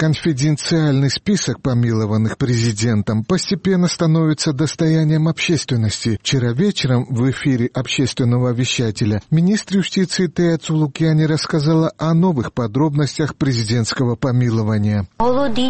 Конфиденциальный список помилованных президентом постепенно становится достоянием общественности. Вчера вечером в эфире общественного вещателя министр юстиции Тея Цулукяни рассказала о новых подробностях президентского помилования. У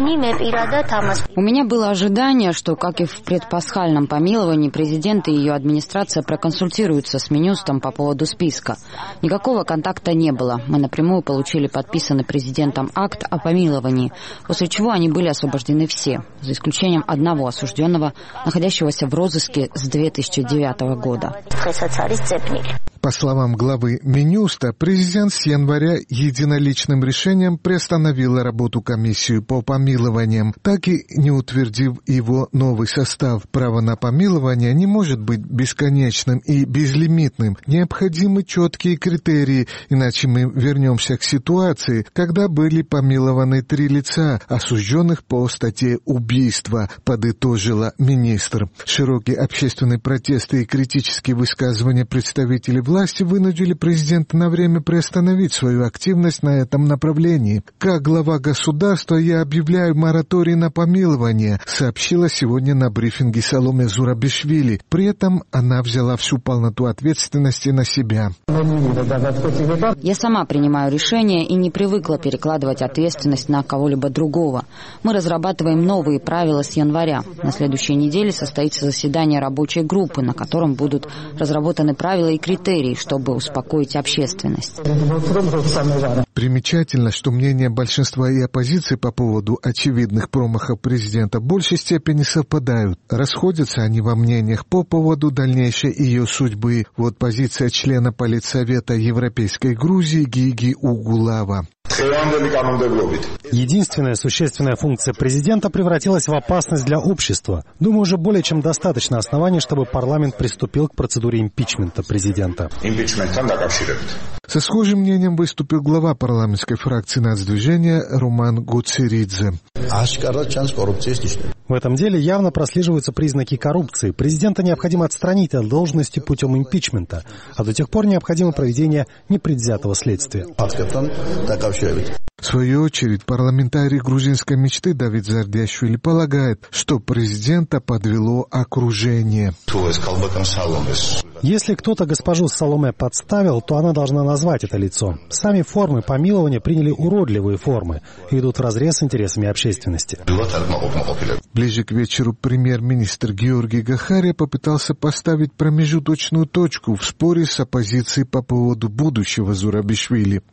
меня было ожидание, что, как и в предпасхальном помиловании, президент и ее администрация проконсультируются с Минюстом по поводу списка. Никакого контакта не было. Мы напрямую получили подписанный президентом акт о помиловании, после чего они были освобождены все, за исключением одного осужденного, находящегося в розыске с 2009 года. По словам главы Минюста, президент с января единоличным решением приостановила работу комиссии по помилованиям, так и не утвердив его новый состав. Право на помилование не может быть бесконечным и безлимитным. Необходимы четкие критерии, иначе мы вернемся к ситуации, когда были помилованы 3 лица, осужденных по статье убийства, подытожила министр. Широкие общественные протесты и критические высказывания представителей власти вынудили президента на время приостановить свою активность на этом направлении. Как глава государства я объявляю мораторий на помилование, сообщила сегодня на брифинге Саломе Зурабишвили. При этом она взяла всю полноту ответственности на себя. Я сама принимаю решения и не привыкла перекладывать ответственность на кого-либо другого. Мы разрабатываем новые правила с января. На следующей неделе состоится заседание рабочей группы, на котором будут разработаны правила и критерии, чтобы успокоить общественность. Примечательно, что мнения большинства и оппозиции по поводу очевидных промахов президента в большей степени совпадают. Расходятся они во мнениях по поводу дальнейшей ее судьбы. Вот позиция члена Политсовета Европейской Грузии Гиги Угулава. Единственная существенная функция президента превратилась в опасность для общества. Думаю, уже более чем достаточно оснований, чтобы парламент приступил к процедуре импичмента президента. Со схожим мнением выступил глава парламентской фракции нацдвижения Роман Гуцеридзе. В этом деле явно прослеживаются признаки коррупции. Президента необходимо отстранить от должности путем импичмента, а до тех пор необходимо проведение непредвзятого следствия. В свою очередь, парламентарий грузинской мечты Давид Зардяшвили полагает, что президента подвело окружение. Если кто-то госпожу Саломе подставил, то она должна назвать это лицо. Сами формы помилования приняли уродливые формы и идут вразрез с интересами общественности. Ближе к вечеру премьер-министр Георгий Гахария попытался поставить промежуточную точку в споре с оппозицией по поводу будущего Зурабишвили.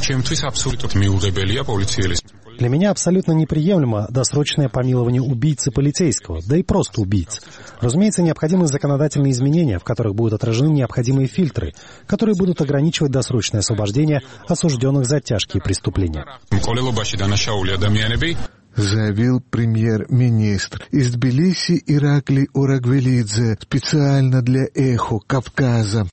Для меня абсолютно неприемлемо досрочное помилование убийцы полицейского, да и просто убийц. Разумеется, необходимы законодательные изменения, в которых будут отражены необходимые фильтры, которые будут ограничивать досрочное освобождение осужденных за тяжкие преступления. Заявил премьер-министр. Из Тбилиси Ираклий Орагвелидзе специально для «Эхо Кавказа».